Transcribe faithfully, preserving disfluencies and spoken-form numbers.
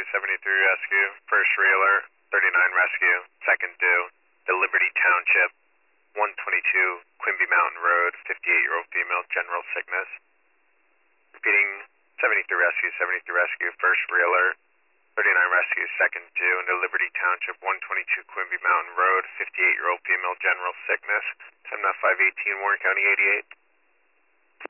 seventy-three rescue, first reeler, thirty-nine rescue, second due, the Liberty Township, one twenty-two Quimby Mountain Road, fifty-eight-year-old female, general sickness. Repeating, seventy-three rescue, seventy-three rescue, first reeler, thirty-nine rescue, second due, into Liberty Township, one twenty-two Quimby Mountain Road, fifty-eight-year-old female, general sickness. Time now five eighteen, Warren County eighty-eight.